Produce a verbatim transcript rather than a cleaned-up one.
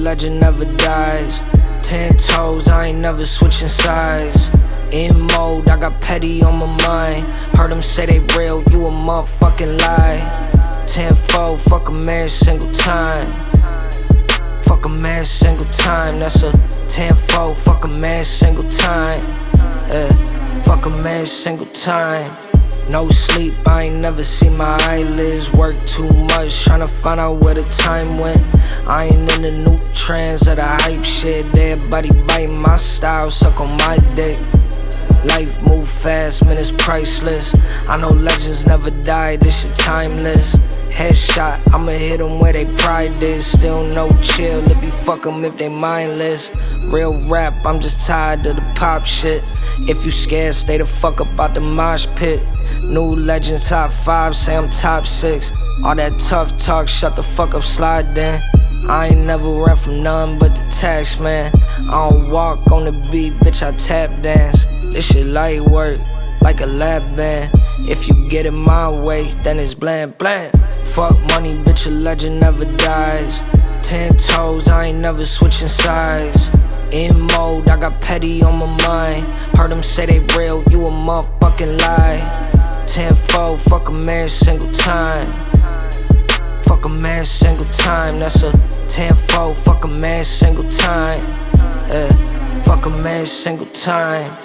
legend never dies. Ten toes, I ain't never switching sides. In mode, I got petty on my mind. Heard them say they real, you a motherfucking lie. Tenfold, fuck 'em every single time. Fuck 'em every single time. That's a tenfold, fuck 'em every single time. Yeah, fuck 'em every single time. No sleep, I ain't never seen my eyelids work too much, tryna find out where the time went. I ain't in the new trends of the hype shit. Everybody biting my style, suck on my dick. Life move fast, man, it's priceless. I know legends never die, this shit timeless. Headshot, I'ma hit them where they pride is. Still no chill, it be fuck 'em if they mindless. Real rap, I'm just tired of the pop shit. If you scared, stay the fuck up out the mosh pit. New legend top five, say I'm top six. All that tough talk, shut the fuck up, slide then. I ain't never ran from none but the tax, man. I don't walk on the beat, bitch, I tap dance. This shit light work, like a lap band. If you get it my way, then it's bland, bland. Fuck money, bitch, a legend never dies. Ten toes, I ain't never switching sides. In mode, I got petty on my mind. Heard them say they real, you a motherfucking lie. Tenfold, fuck 'em every single time. Fuck 'em every single time. That's a tenfold, fuck 'em every single time. Yeah, fuck 'em every single time.